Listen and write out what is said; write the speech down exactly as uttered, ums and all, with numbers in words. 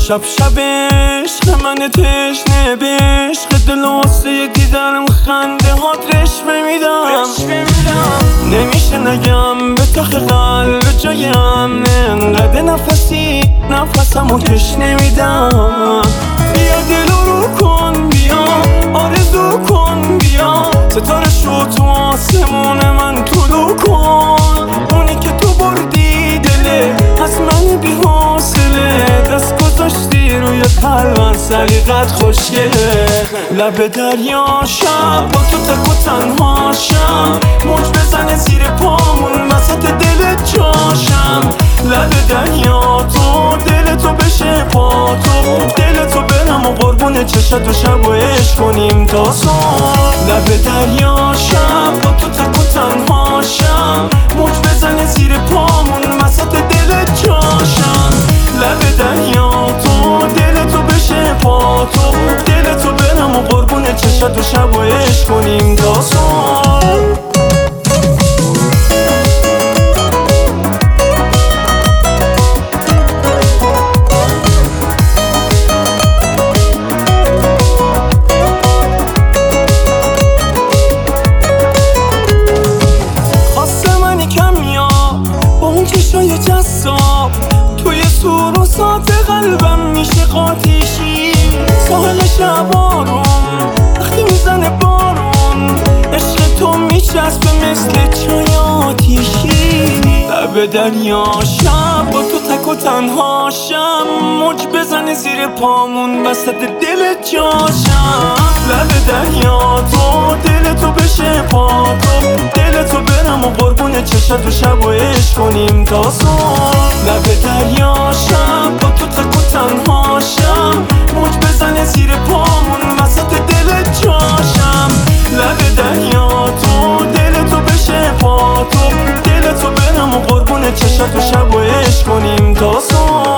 شب شب عشق من تشنه به عشق دل واسه دیدارم خنده هات رشوه میدم. نمیشه نگم به تخ قلب جایم انقدر نفسی نفسمو کش نمیدم. بیا دلو رو کن بیا آرزو کن بیا ستاره شو تو آسمون من طلوع کن. اونی که تو بردی دله از من بی حوصله دست گذاشتی روی قلبم سلیقت خوشگله. لب دریا شب با تو تک و تنها شم موج بزنه زیر پامون وسط دل جاشم. لب دریا تو دل تو بشه پا تو دل تو برم و قربون چشت و شب و عشق کنیم تا صبح. لب دریا شب با تو تک و تنها شم موج بزنه زیر پامون وسط دل جاشم. لب دریا تو دل تو بشه پا تو دل تو برم و قربون چشت و شب و عشق کنیم تا صبح. چشای جذاب توی سور و سات قلبم میشه قاتیشی. ساحل شبارون وقتی میزنه بارون عشق تو میچسبه مثل چای آتیشی. لب دریا شب با تو تک و تنها شم موج بزنه زیر پامون وسط دل جاشم. لب دریا تو دل تو بشه پا تو دل تو برم و قربون چشت و شب و عشق کنیم تا صبح. لب دریا شب با تو تک و تنها شم موج بزنه زیر پامون وسط دل جاشم. لب دریا تو دل تو بشه پا تو دل تو برم و قربون چشت و شب و عشق کنیم تا صبح.